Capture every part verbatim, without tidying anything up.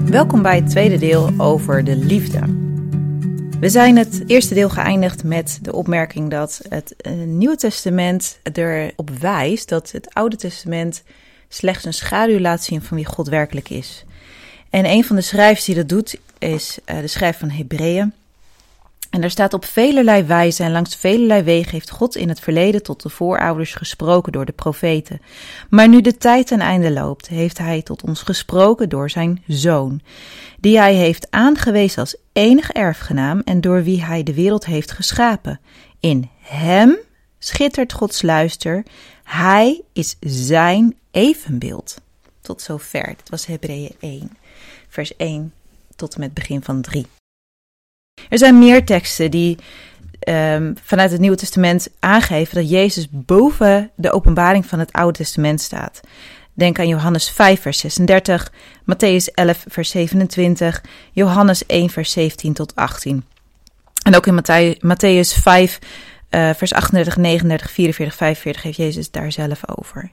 Welkom bij het tweede deel over de liefde. We zijn het eerste deel geëindigd met de opmerking dat het Nieuwe Testament erop wijst dat het Oude Testament slechts een schaduw laat zien van wie God werkelijk is. En een van de schrijvers die dat doet is de schrijver van Hebreeën. En daar staat: op velerlei wijze en langs velerlei wegen heeft God in het verleden tot de voorouders gesproken door de profeten. Maar nu de tijd ten einde loopt, heeft hij tot ons gesproken door zijn Zoon, die hij heeft aangewezen als enig erfgenaam en door wie hij de wereld heeft geschapen. In hem schittert Gods luister, hij is zijn evenbeeld. Tot zover. Dit was Hebreeën één, vers één tot en met begin van drie. Er zijn meer teksten die um, vanuit het Nieuwe Testament aangeven dat Jezus boven de openbaring van het Oude Testament staat. Denk aan Johannes vijf, vers zesendertig, Matthäus elf, vers zevenentwintig, Johannes één, vers zeventien tot achttien. En ook in Matthäus vijf, uh, vers achtendertig, negenendertig, vierenveertig, vijfenveertig heeft Jezus daar zelf over.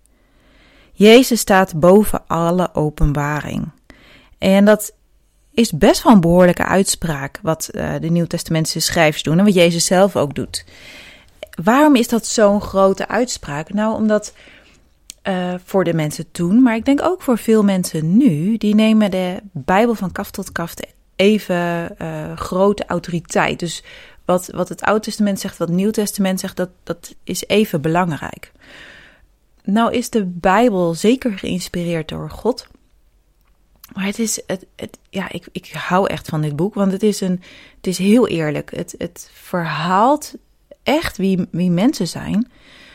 Jezus staat boven alle openbaring. En dat is best wel een behoorlijke uitspraak wat uh, de Nieuwtestamentische schrijvers doen en wat Jezus zelf ook doet. Waarom is dat zo'n grote uitspraak? Nou, omdat uh, voor de mensen toen, maar ik denk ook voor veel mensen nu, die nemen de Bijbel van kaf tot kaf even uh, grote autoriteit. Dus wat, wat het Oude Testament zegt, wat het Nieuw Testament zegt, dat, dat is even belangrijk. Nou is de Bijbel zeker geïnspireerd door God. Maar het is, het, het, ja, ik, ik hou echt van dit boek, want het is, een, het is heel eerlijk. Het, het verhaalt echt wie, wie mensen zijn.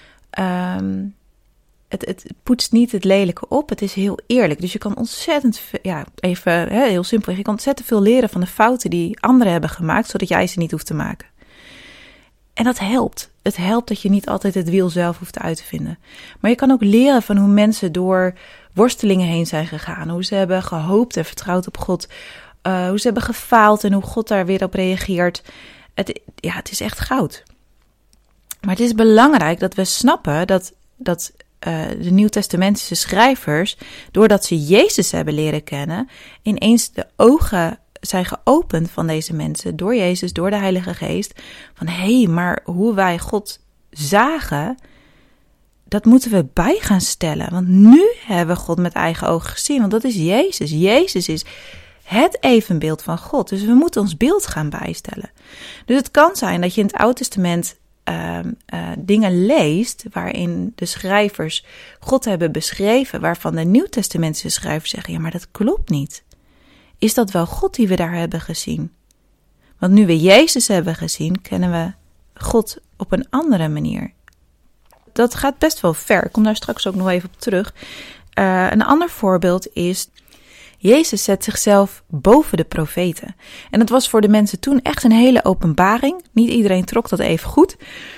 Um, het, het poetst niet het lelijke op, het is heel eerlijk. Dus je kan ontzettend, ja, even hè, heel simpel, je kan ontzettend veel leren van de fouten die anderen hebben gemaakt, zodat jij ze niet hoeft te maken. En dat helpt. Het helpt dat je niet altijd het wiel zelf hoeft uit te vinden. Maar je kan ook leren van hoe mensen door worstelingen heen zijn gegaan. Hoe ze hebben gehoopt en vertrouwd op God. Uh, hoe ze hebben gefaald en hoe God daar weer op reageert. Het, ja, het is echt goud. Maar het is belangrijk dat we snappen dat, dat uh, de Nieuwtestamentische schrijvers, doordat ze Jezus hebben leren kennen, ineens de ogen zijn geopend van deze mensen door Jezus, door de Heilige Geest. Van hé, hey, maar hoe wij God zagen, dat moeten we bij gaan stellen. Want nu hebben we God met eigen ogen gezien. Want dat is Jezus. Jezus is het evenbeeld van God. Dus we moeten ons beeld gaan bijstellen. Dus het kan zijn dat je in het Oude Testament uh, uh, dingen leest waarin de schrijvers God hebben beschreven, waarvan de Nieuwtestamentische schrijvers zeggen, ja, maar dat klopt niet. Is dat wel God die we daar hebben gezien? Want nu we Jezus hebben gezien, kennen we God op een andere manier. Dat gaat best wel ver. Ik kom daar straks ook nog even op terug. Uh, een ander voorbeeld is, Jezus zet zichzelf boven de profeten. En dat was voor de mensen toen echt een hele openbaring. Niet iedereen trok dat even goed.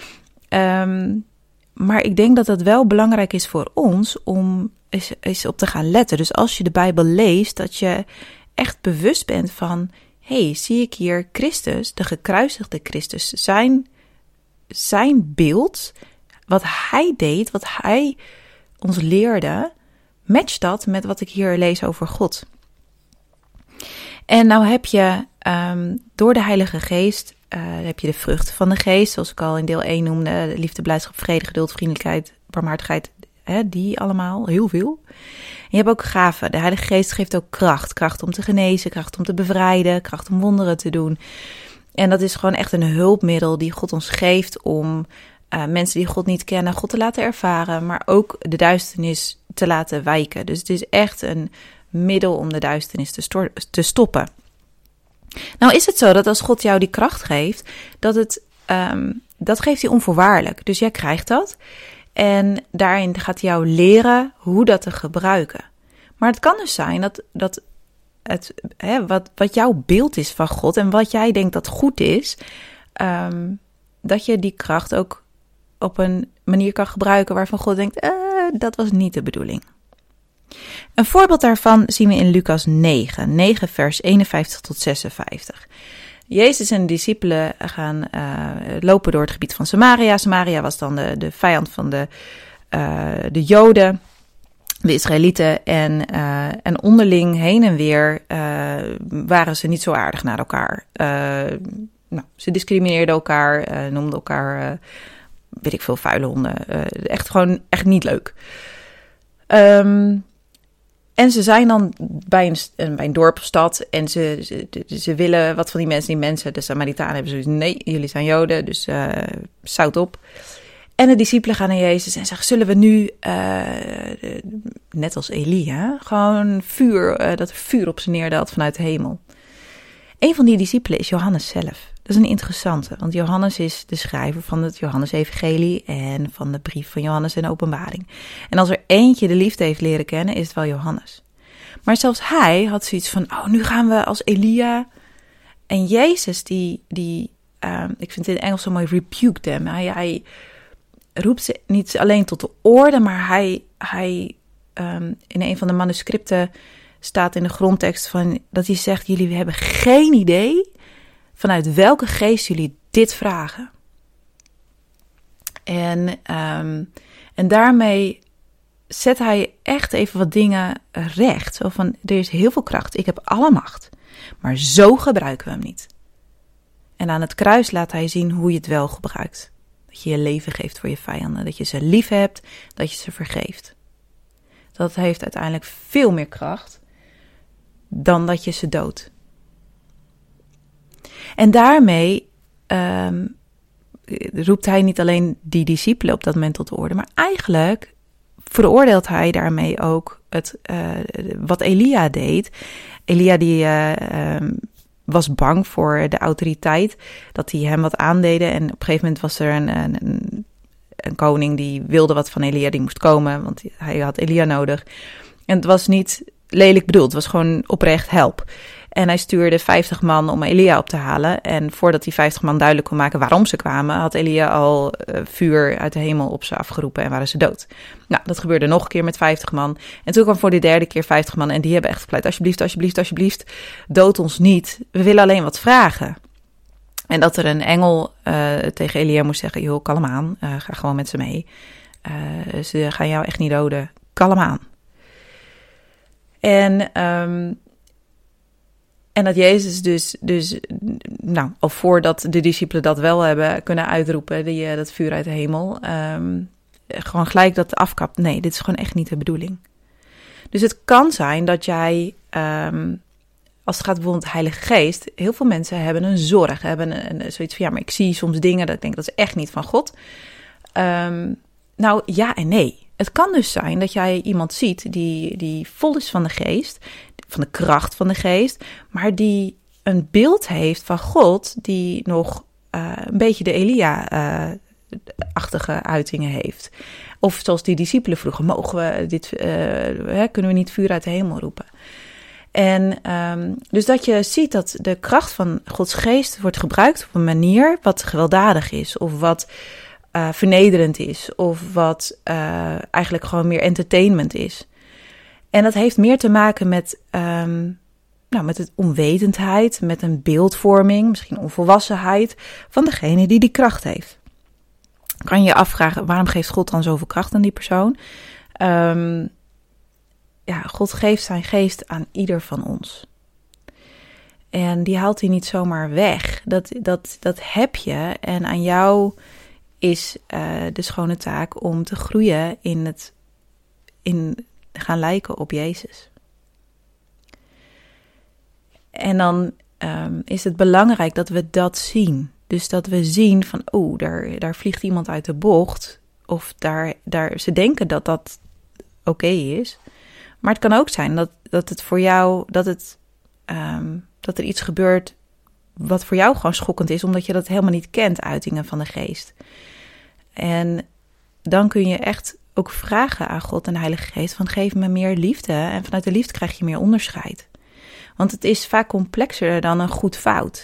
Um, maar ik denk dat het wel belangrijk is voor ons om eens, eens op te gaan letten. Dus als je de Bijbel leest, dat je echt bewust bent van, hé, hey, zie ik hier Christus, de gekruisigde Christus, zijn, zijn beeld, wat hij deed, wat hij ons leerde, matcht dat met wat ik hier lees over God. En nou heb je um, door de Heilige Geest, uh, heb je de vruchten van de Geest, zoals ik al in deel één noemde, liefde, blijdschap, vrede, geduld, vriendelijkheid, barmhartigheid, hè, die allemaal, heel veel. En je hebt ook gaven. De Heilige Geest geeft ook kracht. Kracht om te genezen, kracht om te bevrijden, kracht om wonderen te doen. En dat is gewoon echt een hulpmiddel die God ons geeft om uh, mensen die God niet kennen, God te laten ervaren, maar ook de duisternis te laten wijken. Dus het is echt een middel om de duisternis te, stor- te stoppen. Nou is het zo dat als God jou die kracht geeft, dat het, um, dat geeft hij onvoorwaardelijk. Dus jij krijgt dat. En daarin gaat hij jou leren hoe dat te gebruiken. Maar het kan dus zijn dat, dat het, hè, wat, wat jouw beeld is van God en wat jij denkt dat goed is, um, dat je die kracht ook op een manier kan gebruiken waarvan God denkt, eh, dat was niet de bedoeling. Een voorbeeld daarvan zien we in Lucas negen, negen vers eenenvijftig tot zesenvijftig. Jezus en de discipelen gaan uh, lopen door het gebied van Samaria. Samaria was dan de, de vijand van de, uh, de Joden. de Israëlieten. En, uh, en onderling heen en weer uh, waren ze niet zo aardig naar elkaar. Uh, nou, ze discrimineerden elkaar, uh, noemden elkaar, uh, weet ik veel, vuile honden. Uh, echt gewoon echt niet leuk. Um, en ze zijn dan bij een, bij een dorp of stad en ze, ze, ze willen wat van die mensen, die mensen, de Samaritanen hebben zoiets, nee, jullie zijn Joden, dus uh, zout op. En de discipelen gaan naar Jezus en zeggen, zullen we nu, uh, net als Elia, gewoon vuur, uh, dat er vuur op ze neerdaalt vanuit de hemel. Een van die discipelen is Johannes zelf. Dat is een interessante, want Johannes is de schrijver van het Johannes-evangelie en van de brief van Johannes en Openbaring. En als er eentje de liefde heeft leren kennen, is het wel Johannes. Maar zelfs hij had zoiets van, oh, nu gaan we als Elia. En Jezus, die, die uh, ik vind het in het Engels zo mooi, rebuked them. Hij, hij roept ze niet alleen tot de orde, maar hij, hij um, in een van de manuscripten staat in de grondtekst van dat hij zegt, jullie hebben geen idee vanuit welke geest jullie dit vragen. En, um, en daarmee zet hij echt even wat dingen recht. Zo van, er is heel veel kracht, ik heb alle macht. Maar zo gebruiken we hem niet. En aan het kruis laat hij zien hoe je het wel gebruikt. Dat je je leven geeft voor je vijanden. Dat je ze lief hebt, dat je ze vergeeft. Dat heeft uiteindelijk veel meer kracht dan dat je ze doodt. En daarmee um, roept hij niet alleen die discipelen op dat moment tot de orde, maar eigenlijk veroordeelt hij daarmee ook het, uh, wat Elia deed. Elia die uh, um, was bang voor de autoriteit, dat die hem wat aandeden. En op een gegeven moment was er een, een, een koning die wilde wat van Elia, die moest komen, want hij had Elia nodig. En het was niet lelijk bedoeld, het was gewoon oprecht help. En hij stuurde vijftig man om Elia op te halen. En voordat die vijftig man duidelijk kon maken waarom ze kwamen, had Elia al uh, vuur uit de hemel op ze afgeroepen en waren ze dood. Nou, dat gebeurde nog een keer met vijftig man. En toen kwam voor de derde keer vijftig man en die hebben echt gepleit, alsjeblieft, alsjeblieft, alsjeblieft, dood ons niet. We willen alleen wat vragen. En dat er een engel uh, tegen Elia moest zeggen, joh, kalm aan, uh, ga gewoon met ze mee. Uh, ze gaan jou echt niet doden, kalm aan. En um, En dat Jezus dus, dus, nou, al voordat de discipelen dat wel hebben kunnen uitroepen, die, dat vuur uit de hemel, um, gewoon gelijk dat afkapt. Nee, dit is gewoon echt niet de bedoeling. Dus het kan zijn dat jij, um, als het gaat bijvoorbeeld de Heilige Geest, heel veel mensen hebben een zorg, hebben een, een, zoiets van, ja, maar ik zie soms dingen dat ik denk, dat is echt niet van God. Um, nou, ja en nee. Het kan dus zijn dat jij iemand ziet die, die vol is van de geest, van de kracht van de geest, maar die een beeld heeft van God die nog uh, een beetje de Elia-achtige uh, uitingen heeft. Of zoals die discipelen vroegen, mogen we dit, uh, hè, kunnen we niet vuur uit de hemel roepen? En um, dus dat je ziet dat de kracht van Gods geest wordt gebruikt op een manier wat gewelddadig is, of wat uh, vernederend is, of wat uh, eigenlijk gewoon meer entertainment is. En dat heeft meer te maken met, um, nou, met het onwetendheid, met een beeldvorming, misschien onvolwassenheid van degene die die kracht heeft. Kan je je afvragen, waarom geeft God dan zoveel kracht aan die persoon? Um, ja, God geeft zijn geest aan ieder van ons. En die haalt hij niet zomaar weg. Dat, dat, dat heb je en aan jou is uh, de schone taak om te groeien in het in gaan lijken op Jezus. En dan um, is het belangrijk dat we dat zien. Dus dat we zien van, oh, daar, daar vliegt iemand uit de bocht. Of daar, daar, ze denken dat dat oké okay is. Maar het kan ook zijn dat, dat het voor jou, dat, het, um, dat er iets gebeurt wat voor jou gewoon schokkend is, omdat je dat helemaal niet kent, uitingen van de geest. En dan kun je echt ook vragen aan God en de Heilige Geest van, geef me meer liefde. En vanuit de liefde krijg je meer onderscheid. Want het is vaak complexer dan een goed fout.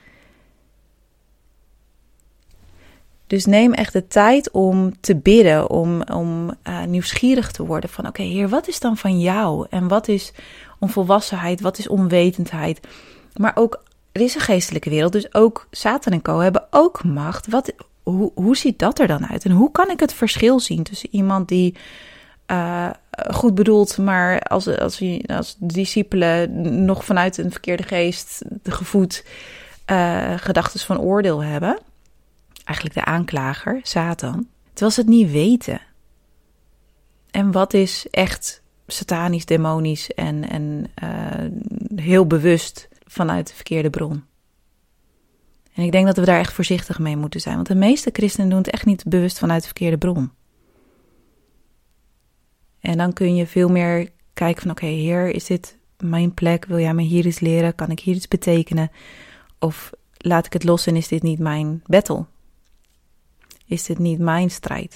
Dus neem echt de tijd om te bidden, om, om uh, nieuwsgierig te worden van, oké, okay, Heer, wat is dan van jou? En wat is onvolwassenheid? Wat is onwetendheid? Maar ook, er is een geestelijke wereld, dus ook Satan en co. hebben ook macht. Wat, hoe, hoe ziet dat er dan uit? En hoe kan ik het verschil zien tussen iemand die uh, goed bedoeld, maar als, als, als de discipelen nog vanuit een verkeerde geest gevoed uh, gedachten van oordeel hebben. Eigenlijk de aanklager, Satan. Terwijl ze het niet weten. En wat is echt satanisch, demonisch en, en uh, heel bewust vanuit de verkeerde bron? En ik denk dat we daar echt voorzichtig mee moeten zijn. Want de meeste christenen doen het echt niet bewust vanuit de verkeerde bron. En dan kun je veel meer kijken van, oké, okay, Heer, is dit mijn plek? Wil jij me hier iets leren? Kan ik hier iets betekenen? Of laat ik het los en is dit niet mijn battle? Is dit niet mijn strijd?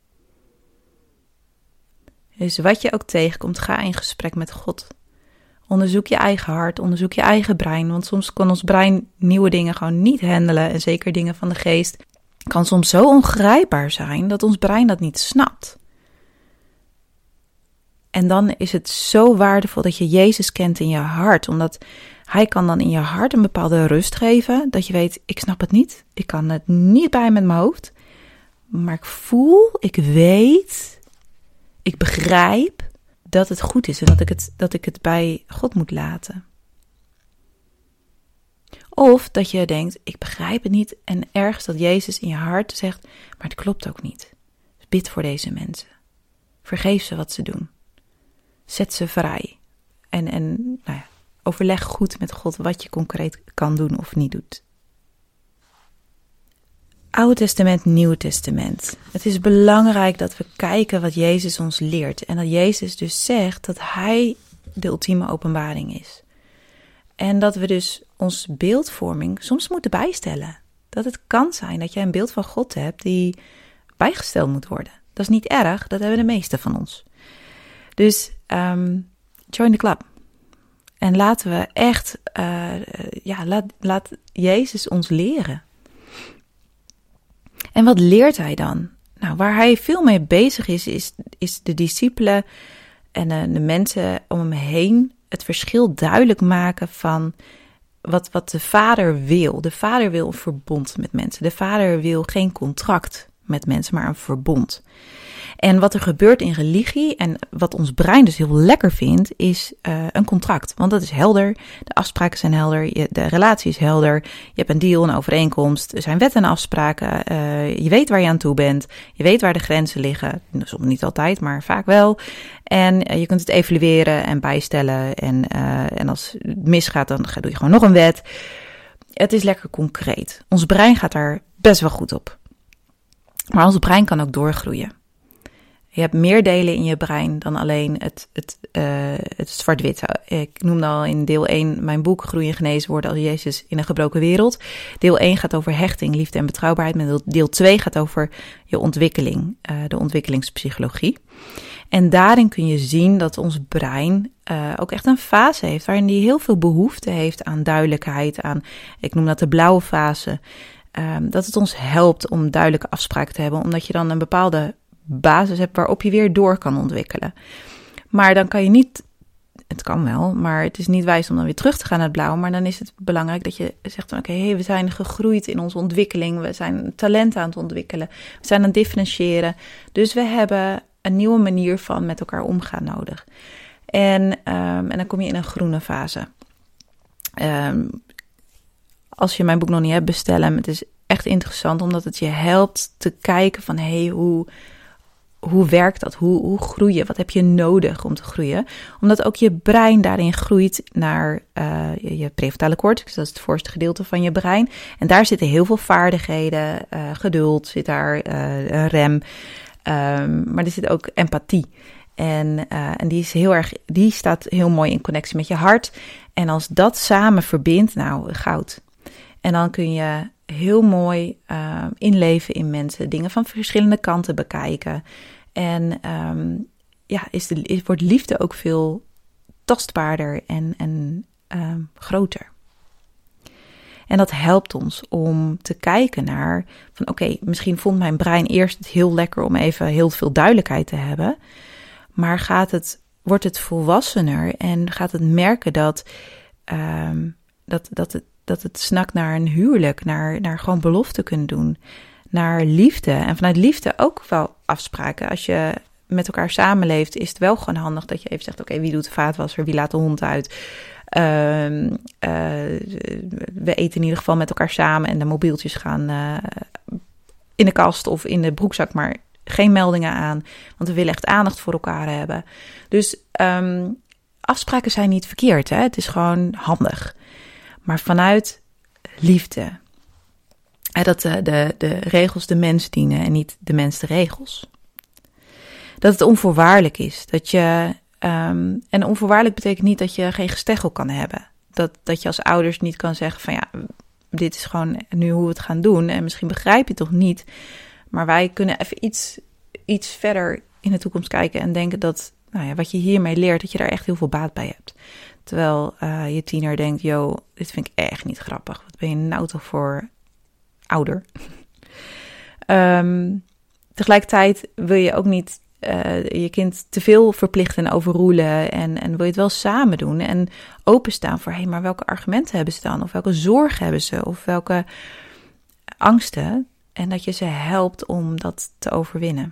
Dus wat je ook tegenkomt, ga in gesprek met God. Onderzoek je eigen hart, onderzoek je eigen brein. Want soms kan ons brein nieuwe dingen gewoon niet handelen. En zeker dingen van de geest kan soms zo ongrijpbaar zijn dat ons brein dat niet snapt. En dan is het zo waardevol dat je Jezus kent in je hart. Omdat hij kan dan in je hart een bepaalde rust geven. Dat je weet, ik snap het niet. Ik kan het niet bij met mijn hoofd. Maar ik voel, ik weet, ik begrijp dat het goed is. En dat ik het, dat ik het bij God moet laten. Of dat je denkt, ik begrijp het niet. En ergens dat Jezus in je hart zegt, maar het klopt ook niet. Dus bid voor deze mensen. Vergeef ze wat ze doen. Zet ze vrij. En, en nou ja, overleg goed met God wat je concreet kan doen of niet doet. Oude Testament, Nieuwe Testament. Het is belangrijk dat we kijken wat Jezus ons leert. En dat Jezus dus zegt dat hij de ultieme openbaring is. En dat we dus ons beeldvorming soms moeten bijstellen. Dat het kan zijn dat jij een beeld van God hebt die bijgesteld moet worden. Dat is niet erg, dat hebben de meesten van ons. Dus um, join the club. En laten we echt, uh, ja, laat, laat Jezus ons leren. En wat leert hij dan? Nou, waar hij veel mee bezig is, is, is de discipelen en de, de mensen om hem heen het verschil duidelijk maken van wat, wat de Vader wil. De Vader wil een verbond met mensen. De Vader wil geen contract met mensen, maar een verbond. En wat er gebeurt in religie en wat ons brein dus heel lekker vindt, is uh, een contract. Want dat is helder, de afspraken zijn helder, je, de relatie is helder, je hebt een deal, een overeenkomst, er zijn wetten en afspraken, uh, je weet waar je aan toe bent, je weet waar de grenzen liggen, soms niet altijd, maar vaak wel. En uh, je kunt het evalueren en bijstellen en, uh, en als het misgaat, dan doe je gewoon nog een wet. Het is lekker concreet. Ons brein gaat daar best wel goed op. Maar ons brein kan ook doorgroeien. Je hebt meer delen in je brein dan alleen het, het, uh, het zwart-wit. Ik noemde al in deel één mijn boek Groeien en genezen worden als Jezus in een gebroken wereld. Deel één gaat over hechting, liefde en betrouwbaarheid. En deel twee gaat over je ontwikkeling, uh, de ontwikkelingspsychologie. En daarin kun je zien dat ons brein uh, ook echt een fase heeft waarin die heel veel behoefte heeft aan duidelijkheid, aan, ik noem dat de blauwe fase. Uh, dat het ons helpt om duidelijke afspraken te hebben, omdat je dan een bepaalde basis hebt waarop je weer door kan ontwikkelen. Maar dan kan je niet, het kan wel, maar het is niet wijs om dan weer terug te gaan naar het blauw. Maar dan is het belangrijk dat je zegt, oké, okay, hey, we zijn gegroeid in onze ontwikkeling. We zijn talenten aan het ontwikkelen. We zijn aan het differentiëren. Dus we hebben een nieuwe manier van met elkaar omgaan nodig. En, um, en dan kom je in een groene fase. Um, als je mijn boek nog niet hebt, bestel hem. Het is echt interessant, omdat het je helpt te kijken van, hé, hey, hoe... Hoe werkt dat? Hoe, hoe groei je? Wat heb je nodig om te groeien? Omdat ook je brein daarin groeit naar uh, je, je prefrontale cortex. Dat is het voorste gedeelte van je brein. En daar zitten heel veel vaardigheden. Uh, geduld zit daar, uh, een rem. Um, maar er zit ook empathie. En, uh, en die, is heel erg, die staat heel mooi in connectie met je hart. En als dat samen verbindt, nou, goud. En dan kun je heel mooi uh, inleven in mensen, dingen van verschillende kanten bekijken. En um, ja, is de, is, wordt liefde ook veel tastbaarder en, en um, groter. En dat helpt ons om te kijken naar van oké, okay, misschien vond mijn brein eerst het heel lekker om even heel veel duidelijkheid te hebben. Maar gaat het, wordt het volwassener en gaat het merken dat, um, dat, dat het dat het snakt naar een huwelijk, naar, naar gewoon belofte kunnen doen, naar liefde. En vanuit liefde ook wel afspraken. Als je met elkaar samenleeft, is het wel gewoon handig dat je even zegt, oké, okay, wie doet de vaatwasser, wie laat de hond uit? Uh, uh, we eten in ieder geval met elkaar samen en de mobieltjes gaan uh, in de kast of in de broekzak, maar geen meldingen aan, want we willen echt aandacht voor elkaar hebben. Dus um, afspraken zijn niet verkeerd, hè? Het is gewoon handig. Maar vanuit liefde. Hè, dat de, de, de regels de mens dienen en niet de mens de regels. Dat het onvoorwaardelijk is. Dat je, um, en onvoorwaardelijk betekent niet dat je geen gesteggel kan hebben. Dat, dat je als ouders niet kan zeggen van ja, dit is gewoon nu hoe we het gaan doen. En misschien begrijp je het toch niet. Maar wij kunnen even iets, iets verder in de toekomst kijken en denken dat nou ja, wat je hiermee leert, dat je daar echt heel veel baat bij hebt. Terwijl uh, je tiener denkt, yo, dit vind ik echt niet grappig. Wat ben je nou toch voor ouder? um, tegelijkertijd wil je ook niet uh, je kind te veel verplichten en overroelen. En, en wil je het wel samen doen. En openstaan voor, hé, hey, maar welke argumenten hebben ze dan? Of welke zorgen hebben ze? Of welke angsten? En dat je ze helpt om dat te overwinnen.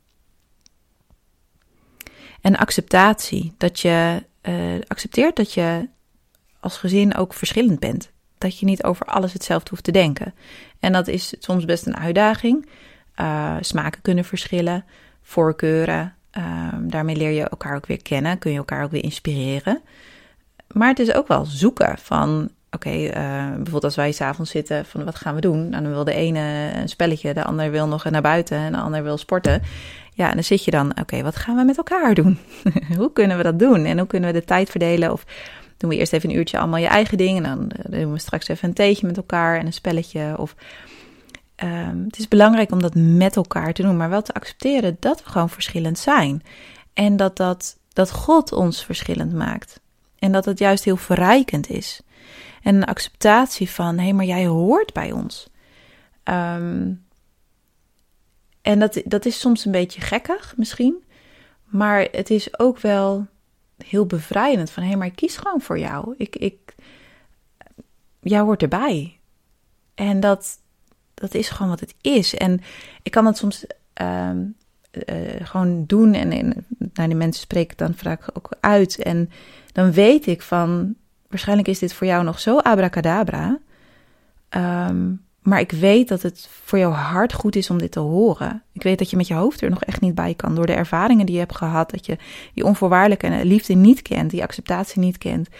En acceptatie. Dat je uh, accepteert dat je als gezin ook verschillend bent. Dat je niet over alles hetzelfde hoeft te denken. En dat is soms best een uitdaging. Uh, smaken kunnen verschillen. Voorkeuren. Uh, daarmee leer je elkaar ook weer kennen. Kun je elkaar ook weer inspireren. Maar het is ook wel zoeken van Oké, okay, uh, bijvoorbeeld als wij 's avonds zitten van wat gaan we doen? Nou, dan wil de ene een spelletje, de ander wil nog naar buiten en de ander wil sporten. Ja, en dan zit je dan, oké, okay, wat gaan we met elkaar doen? Hoe kunnen we dat doen? En hoe kunnen we de tijd verdelen? Of doen we eerst even een uurtje allemaal je eigen ding en dan doen we straks even een theetje met elkaar en een spelletje. Of um, het is belangrijk om dat met elkaar te doen, maar wel te accepteren dat we gewoon verschillend zijn. En dat, dat, dat God ons verschillend maakt. En dat het juist heel verrijkend is. En een acceptatie van, hé, hey, maar jij hoort bij ons. Um, en dat, dat is soms een beetje gekkig misschien. Maar het is ook wel heel bevrijdend van, hé, hey, maar ik kies gewoon voor jou. Ik, ik, jij hoort erbij. En dat, dat is gewoon wat het is. En ik kan het soms um, uh, gewoon doen. En, en nou, die mensen spreken dan vaak ook uit. En dan weet ik van, waarschijnlijk is dit voor jou nog zo abracadabra. Um, maar ik weet dat het voor jouw hart goed is om dit te horen. Ik weet dat je met je hoofd er nog echt niet bij kan. Door de ervaringen die je hebt gehad. Dat je die onvoorwaardelijke liefde niet kent. Die acceptatie niet kent.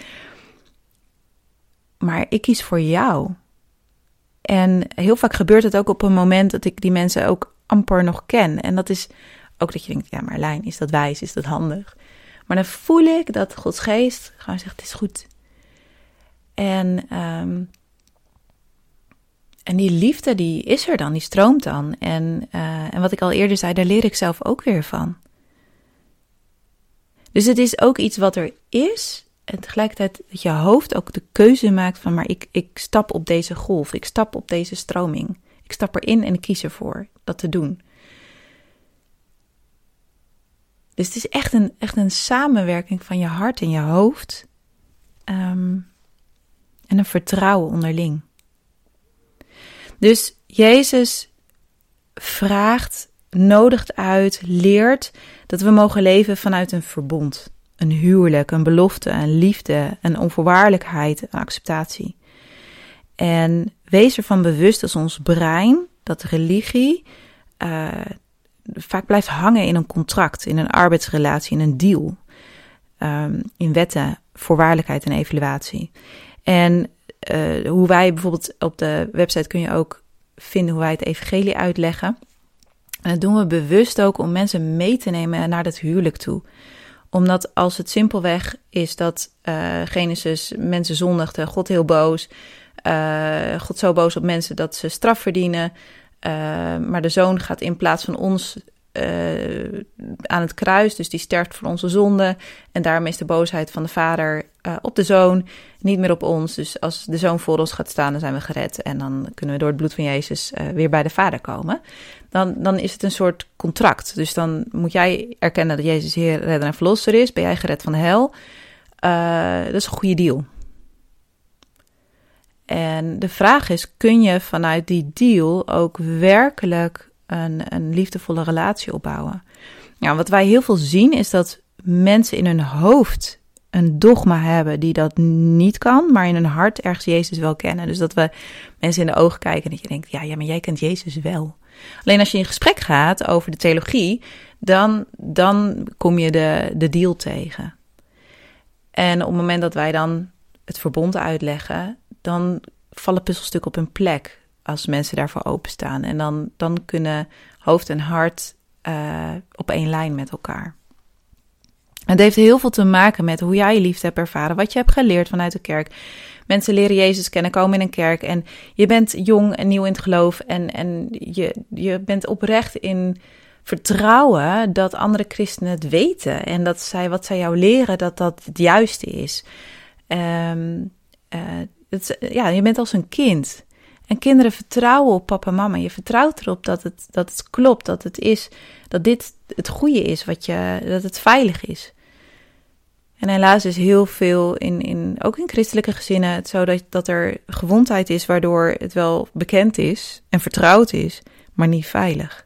Maar ik kies voor jou. En heel vaak gebeurt het ook op een moment dat ik die mensen ook amper nog ken. En dat is ook dat je denkt, ja, maar Lijn, is dat wijs? Is dat handig? Maar dan voel ik dat Gods geest gewoon zegt, het is goed. En, um, en die liefde, die is er dan, die stroomt dan. En, uh, en wat ik al eerder zei, daar leer ik zelf ook weer van. Dus het is ook iets wat er is. En tegelijkertijd dat je hoofd ook de keuze maakt van, maar ik, ik stap op deze golf. Ik stap op deze stroming. Ik stap erin en ik kies ervoor dat te doen. Dus het is echt een, echt een samenwerking van je hart en je hoofd. Um, en een vertrouwen onderling. Dus Jezus vraagt, nodigt uit, leert dat we mogen leven vanuit een verbond. Een huwelijk, een belofte, een liefde, een onvoorwaardelijkheid, een acceptatie. En wees ervan bewust als ons brein, dat religie uh, vaak blijft hangen in een contract, in een arbeidsrelatie, in een deal. Um, in wetten, voorwaardelijkheid en evaluatie. En uh, hoe wij bijvoorbeeld op de website kun je ook vinden hoe wij het evangelie uitleggen. En dat doen we bewust ook om mensen mee te nemen naar dat huwelijk toe. Omdat als het simpelweg is dat uh, Genesis mensen zondigden, God heel boos. Uh, God zo boos op mensen dat ze straf verdienen. Uh, maar de zoon gaat in plaats van ons uh, aan het kruis. Dus die sterft voor onze zonde. En daarmee is de boosheid van de vader uh, op de zoon, niet meer op ons. Dus als de zoon voor ons gaat staan, dan zijn we gered. En dan kunnen we door het bloed van Jezus uh, weer bij de vader komen. Dan, dan is het een soort contract. Dus dan moet jij erkennen dat Jezus Heer, redder en verlosser is. Ben jij gered van de hel? Uh, dat is een goede deal. En de vraag is, kun je vanuit die deal ook werkelijk een, een liefdevolle relatie opbouwen? Nou, wat wij heel veel zien is dat mensen in hun hoofd een dogma hebben die dat niet kan, maar in hun hart ergens Jezus wel kennen. Dus dat we mensen in de ogen kijken en dat je denkt, ja, ja, maar jij kent Jezus wel. Alleen als je in gesprek gaat over de theologie, dan, dan kom je de, de deal tegen. En op het moment dat wij dan het verbond uitleggen, dan vallen puzzelstukken op hun plek als mensen daarvoor openstaan. En dan, dan kunnen hoofd en hart uh, op één lijn met elkaar. Het heeft heel veel te maken met hoe jij je liefde hebt ervaren, wat je hebt geleerd vanuit de kerk. Mensen leren Jezus kennen, komen in een kerk en je bent jong en nieuw in het geloof en, en je, je bent oprecht in vertrouwen dat andere christenen het weten en dat zij wat zij jou leren, dat dat het juiste is. Um, uh, het, ja, je bent als een kind. En kinderen vertrouwen op papa en mama. Je vertrouwt erop dat het, dat het klopt, dat het is, dat dit het goede is, wat je, dat het veilig is. En helaas is heel veel, in, in, ook in christelijke gezinnen, het zo dat, dat er gewondheid is waardoor het wel bekend is en vertrouwd is, maar niet veilig.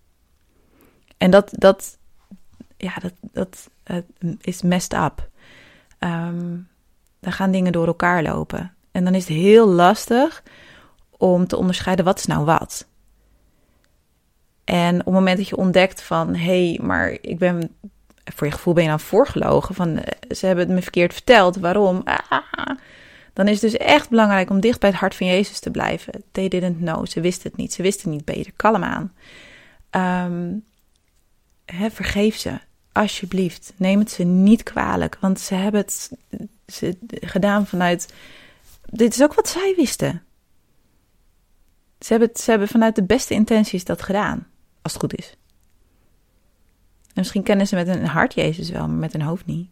En dat, dat, ja, dat, dat uh, is messed up. Um, dan gaan dingen door elkaar lopen. En dan is het heel lastig om te onderscheiden wat is nou wat. En op het moment dat je ontdekt van, hé, hey, maar ik ben, voor je gevoel ben je dan voorgelogen, van ze hebben het me verkeerd verteld, waarom? Ah, dan is het dus echt belangrijk om dicht bij het hart van Jezus te blijven. They didn't know, ze wisten het niet, ze wisten het niet beter, kalm aan. Um, he, vergeef ze, alsjeblieft, neem het ze niet kwalijk, want ze hebben het ze, gedaan vanuit, dit is ook wat zij wisten. Ze hebben, het, ze hebben vanuit de beste intenties dat gedaan, als het goed is. En misschien kennen ze met hun hart Jezus wel, maar met hun hoofd niet.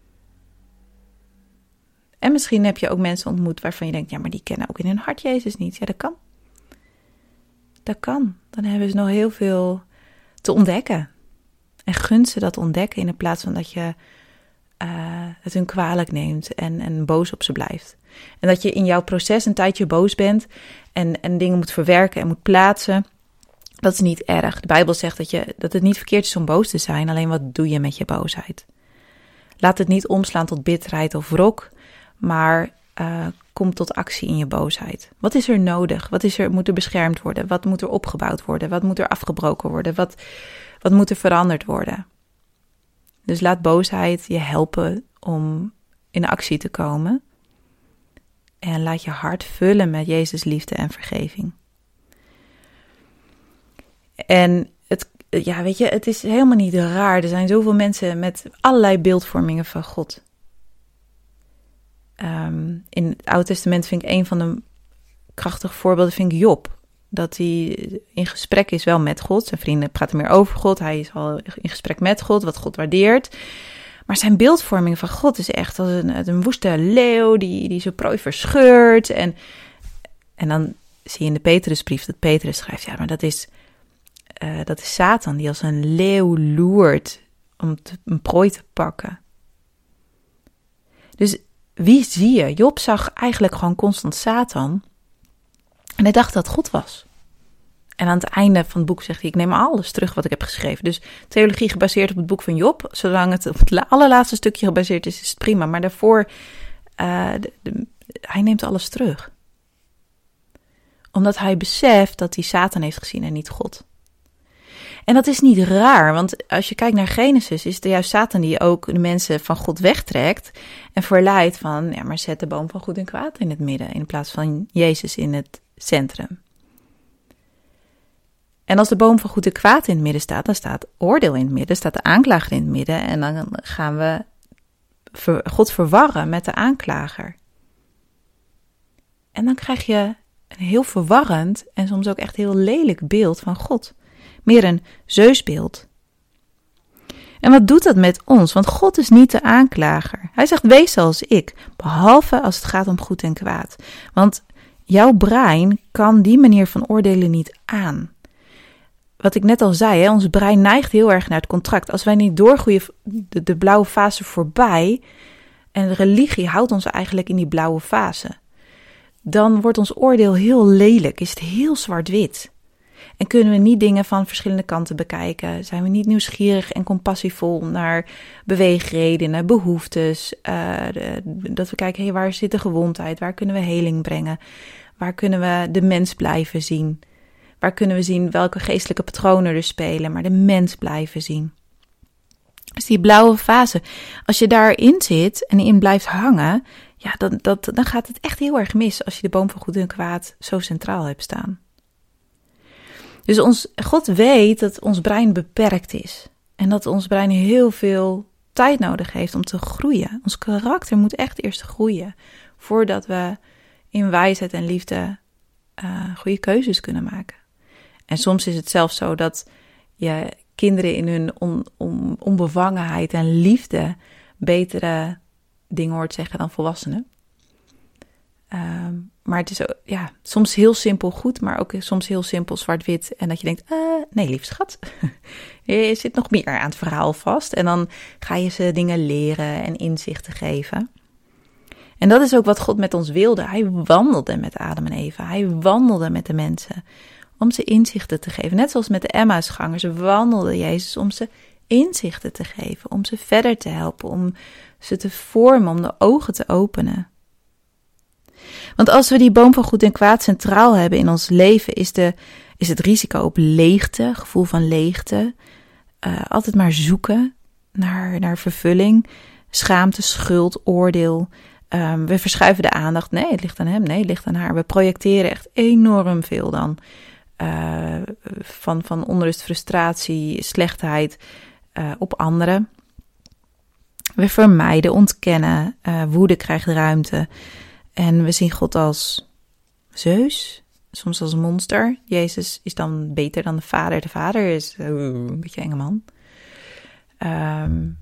En misschien heb je ook mensen ontmoet waarvan je denkt, ja, maar die kennen ook in hun hart Jezus niet. Ja, dat kan. Dat kan. Dan hebben ze nog heel veel te ontdekken. En gun ze dat ontdekken in plaats van dat je uh, het hun kwalijk neemt en, en boos op ze blijft. En dat je in jouw proces een tijdje boos bent en, en dingen moet verwerken en moet plaatsen. Dat is niet erg. De Bijbel zegt dat, je, dat het niet verkeerd is om boos te zijn. Alleen wat doe je met je boosheid? Laat het niet omslaan tot bitterheid of wrok, maar uh, kom tot actie in je boosheid. Wat is er nodig? Wat is er, moet er beschermd worden? Wat moet er opgebouwd worden? Wat moet er afgebroken worden? Wat, wat moet er veranderd worden? Dus laat boosheid je helpen om in actie te komen. En laat je hart vullen met Jezus' liefde en vergeving. En het, ja, weet je, het is helemaal niet raar. Er zijn zoveel mensen met allerlei beeldvormingen van God. Um, in het Oude Testament vind ik een van de krachtige voorbeelden vind ik Job. Dat hij in gesprek is wel met God. Zijn vrienden praten meer over God. Hij is al in gesprek met God, wat God waardeert. Maar zijn beeldvorming van God is echt als een, een woeste leeuw die, die zijn prooi verscheurt. En, en dan zie je in de Petrusbrief dat Petrus schrijft, ja, maar dat is, uh, dat is Satan die als een leeuw loert om te, een prooi te pakken. Dus wie zie je? Job zag eigenlijk gewoon constant Satan. En hij dacht dat God was. En aan het einde van het boek zegt hij, ik neem alles terug wat ik heb geschreven. Dus theologie gebaseerd op het boek van Job. Zolang het op het allerlaatste stukje gebaseerd is, is het prima. Maar daarvoor, uh, de, de, hij neemt alles terug. Omdat hij beseft dat hij Satan heeft gezien en niet God. En dat is niet raar, want als je kijkt naar Genesis, is het juist Satan die ook de mensen van God wegtrekt en verleidt van, ja, maar zet de boom van goed en kwaad in het midden, in plaats van Jezus in het centrum. En als de boom van goed en kwaad in het midden staat, dan staat oordeel in het midden, staat de aanklager in het midden en dan gaan we God verwarren met de aanklager. En dan krijg je een heel verwarrend en soms ook echt heel lelijk beeld van God. Meer een Zeusbeeld. En wat doet dat met ons? Want God is niet de aanklager. Hij zegt, wees zoals ik, behalve als het gaat om goed en kwaad. Want jouw brein kan die manier van oordelen niet aan. Wat ik net al zei, hè, ons brein neigt heel erg naar het contract. Als wij niet doorgroeien de, de blauwe fase voorbij, en de religie houdt ons eigenlijk in die blauwe fase, dan wordt ons oordeel heel lelijk, is het heel zwart-wit. En kunnen we niet dingen van verschillende kanten bekijken? Zijn we niet nieuwsgierig en compassievol naar beweegredenen, behoeftes? Uh, de, dat we kijken, hey, waar zit de gewondheid? Waar kunnen we heling brengen? Waar kunnen we de mens blijven zien? Waar kunnen we zien welke geestelijke patronen er spelen, maar de mens blijven zien? Dus die blauwe fase, als je daarin zit en in blijft hangen, ja, dan, dat, dan gaat het echt heel erg mis als je de boom van goed en kwaad zo centraal hebt staan. Dus ons, God weet dat ons brein beperkt is. En dat ons brein heel veel tijd nodig heeft om te groeien. Ons karakter moet echt eerst groeien, voordat we in wijsheid en liefde uh, goede keuzes kunnen maken. En soms is het zelfs zo dat je kinderen in hun on, on, onbevangenheid en liefde betere dingen hoort zeggen dan volwassenen. Um, maar het is ook, ja, soms heel simpel goed, maar ook soms heel simpel zwart-wit. En dat je denkt, uh, nee lief schat, je zit nog meer aan het verhaal vast. En dan ga je ze dingen leren en inzichten geven. En dat is ook wat God met ons wilde. Hij wandelde met Adam en Eva. Hij wandelde met de mensen om ze inzichten te geven. Net zoals met de Emmausgangers wandelde Jezus om ze inzichten te geven. Om ze verder te helpen. Om ze te vormen. Om de ogen te openen. Want als we die boom van goed en kwaad centraal hebben in ons leven, is, de, is het risico op leegte, gevoel van leegte. Uh, altijd maar zoeken naar, naar vervulling. Schaamte, schuld, oordeel. Um, we verschuiven de aandacht. Nee, het ligt aan hem. Nee, het ligt aan haar. We projecteren echt enorm veel dan. Uh, van, van onrust, frustratie, slechtheid uh, op anderen. We vermijden, ontkennen. Uh, woede krijgt ruimte. En we zien God als Zeus, soms als monster. Jezus is dan beter dan de vader. De vader is uh, een beetje enge man. Um,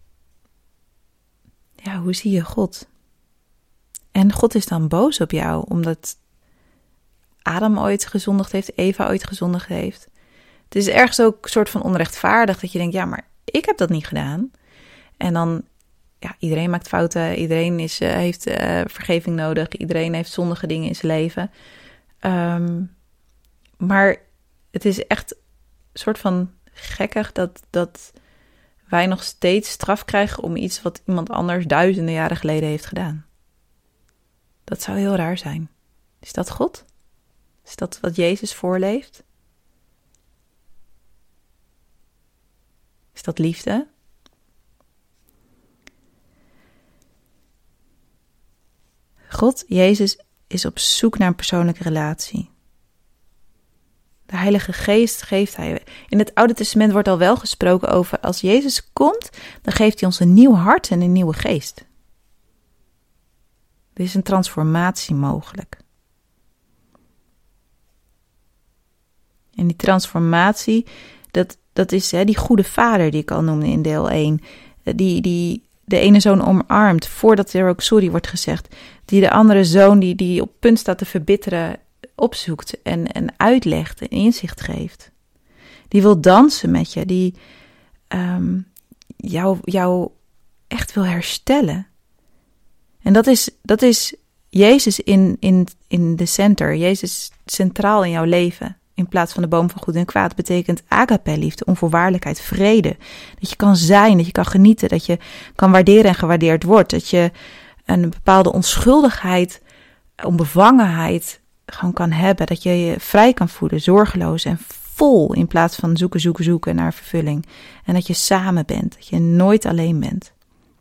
ja, hoe zie je God? En God is dan boos op jou, omdat Adam ooit gezondigd heeft, Eva ooit gezondigd heeft. Het is ergens ook een soort van onrechtvaardig dat je denkt, ja, maar ik heb dat niet gedaan. En dan, ja, iedereen maakt fouten, iedereen is, uh, heeft uh, vergeving nodig, iedereen heeft zondige dingen in zijn leven. Um, maar het is echt een soort van gekkig dat, dat wij nog steeds straf krijgen om iets wat iemand anders duizenden jaren geleden heeft gedaan. Dat zou heel raar zijn. Is dat God? Is dat wat Jezus voorleeft? Is dat liefde? God, Jezus, is op zoek naar een persoonlijke relatie. De Heilige Geest geeft hij. In het Oude Testament wordt al wel gesproken over, als Jezus komt, dan geeft hij ons een nieuw hart en een nieuwe geest. Er is een transformatie mogelijk. En die transformatie, dat, dat is hè, die goede vader die ik al noemde in deel één. Die, die de ene zoon omarmt voordat er ook sorry wordt gezegd. Die de andere zoon die, die op punt staat te verbitteren opzoekt en, en uitlegt en inzicht geeft. Die wil dansen met je. Die um, jou, jou echt wil herstellen. En dat is, dat is Jezus in, in, in de center. Jezus centraal in jouw leven. In plaats van de boom van goed en kwaad betekent agape liefde, onvoorwaardelijkheid, vrede. Dat je kan zijn, dat je kan genieten, dat je kan waarderen en gewaardeerd wordt. Dat je een bepaalde onschuldigheid, onbevangenheid gewoon kan hebben. Dat je je vrij kan voelen, zorgeloos en vol in plaats van zoeken, zoeken, zoeken naar vervulling. En dat je samen bent, dat je nooit alleen bent.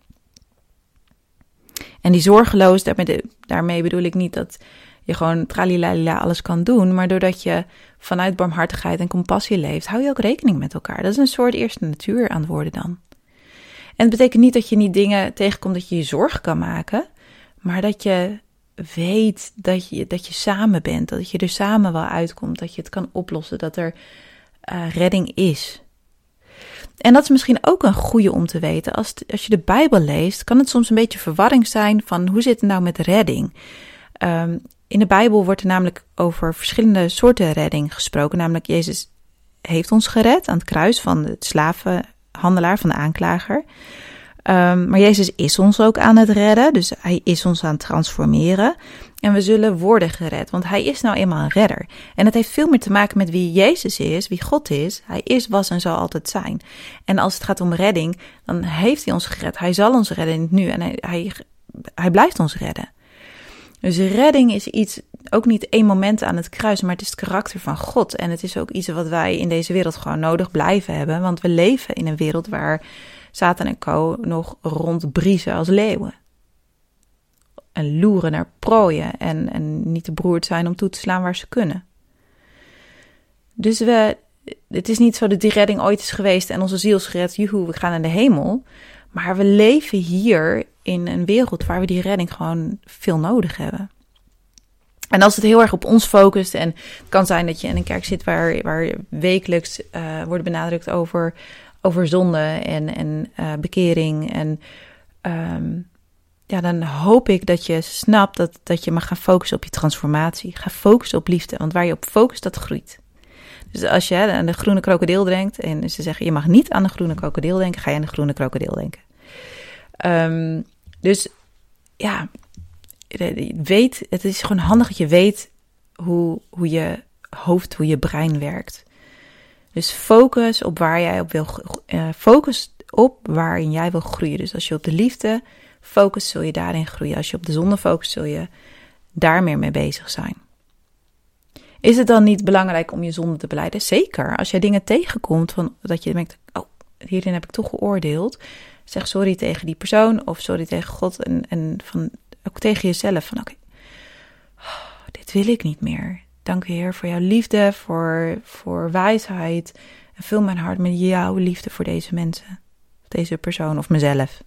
En die zorgeloos, daarmee, daarmee bedoel ik niet dat je gewoon tralilalila alles kan doen, maar doordat je vanuit barmhartigheid en compassie leeft, hou je ook rekening met elkaar. Dat is een soort eerste natuur aan het worden dan. En het betekent niet dat je niet dingen tegenkomt dat je je zorgen kan maken, maar dat je weet dat je, dat je samen bent, dat je er samen wel uitkomt, dat je het kan oplossen, dat er uh, redding is. En dat is misschien ook een goede om te weten. Als, als je de Bijbel leest, kan het soms een beetje verwarring zijn van hoe zit het nou met redding? Um, in de Bijbel wordt er namelijk over verschillende soorten redding gesproken. Namelijk Jezus heeft ons gered aan het kruis van de slavenhandelaar, van de aanklager. Um, maar Jezus is ons ook aan het redden, dus hij is ons aan het transformeren. En we zullen worden gered, want hij is nou eenmaal een redder. En het heeft veel meer te maken met wie Jezus is, wie God is. Hij is, was en zal altijd zijn. En als het gaat om redding, dan heeft hij ons gered. Hij zal ons redden in het nu en hij, hij, hij blijft ons redden. Dus redding is iets, ook niet één moment aan het kruis, maar het is het karakter van God. En het is ook iets wat wij in deze wereld gewoon nodig blijven hebben. Want we leven in een wereld waar Satan en co nog rondbriezen als leeuwen. En loeren naar prooien en, en niet te beroerd zijn om toe te slaan waar ze kunnen. Dus we, het is niet zo dat die redding ooit is geweest en onze ziel is gered, joehoe, we gaan naar de hemel. Maar we leven hier in een wereld waar we die redding gewoon veel nodig hebben. En als het heel erg op ons focust, en het kan zijn dat je in een kerk zit waar, waar wekelijks uh, wordt benadrukt over, over zonde en, en uh, bekering. En um, ja, dan hoop ik dat je snapt dat, dat je mag gaan focussen op je transformatie. Ga focussen op liefde, want waar je op focust, dat groeit. Dus als je aan de groene krokodil denkt en ze zeggen je mag niet aan de groene krokodil denken, ga je aan de groene krokodil denken. Um, dus ja, weet, het is gewoon handig dat je weet hoe, hoe je hoofd, hoe je brein werkt. Dus focus op waar jij op wil, uh, focus op waarin jij wil groeien. Dus als je op de liefde focust, zul je daarin groeien. Als je op de zonde focust, zul je daar meer mee bezig zijn. Is het dan niet belangrijk om je zonde te belijden? Zeker. Als jij dingen tegenkomt, van, dat je denkt, oh, hierin heb ik toch geoordeeld. Zeg sorry tegen die persoon of sorry tegen God. En, en van, ook tegen jezelf. Van oké, okay, oh, dit wil ik niet meer. Dank u Heer voor jouw liefde, voor, voor wijsheid. En vul mijn hart met jouw liefde voor deze mensen. Of deze persoon of mezelf.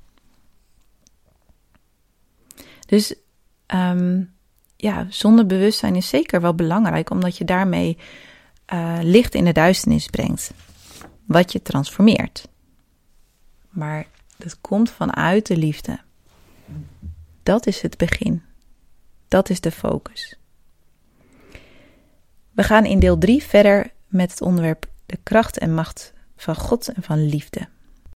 Dus um, ja, zondebewustzijn is zeker wel belangrijk, omdat je daarmee uh, licht in de duisternis brengt. Wat je transformeert. Maar dat komt vanuit de liefde. Dat is het begin. Dat is de focus. We gaan in deel drie verder met het onderwerp de kracht en macht van God en van liefde.